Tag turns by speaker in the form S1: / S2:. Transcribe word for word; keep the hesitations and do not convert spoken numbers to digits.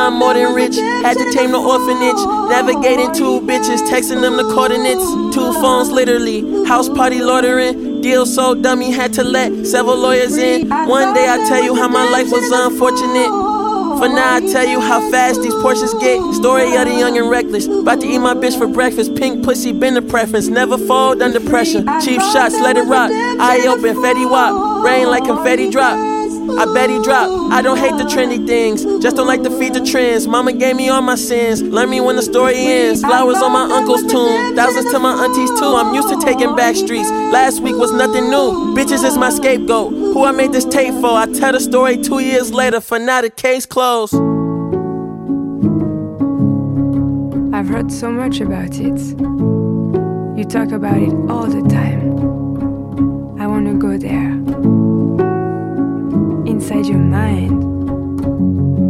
S1: I'm more than rich. Had to tame the orphanage. Navigating two bitches, texting them the coordinates. Two phones literally. House party loitering. Deal so dummy, had to let several lawyers in. One day I tell you how my life was unfortunate. For now I tell you how fast these Porsches get. Story of the young and reckless. About to eat my bitch for breakfast. Pink pussy been the preference. Never fold under pressure. Cheap shots, let it rock. Eye open, Fetty Wap. Rain like confetti drop. I bet he drop. I don't hate the trendy things, just don't like to feed the trends. Mama gave me all my sins, learn me when the story ends. Flowers on my uncle's tomb, thousands to my aunties too. I'm used to taking back streets, last week was nothing new. Bitches is my scapegoat, who I made this tape for. I tell the story two years later, for now the case closed.
S2: I've heard so much about it. You talk about it all the time. I wanna go there. Inside your mind,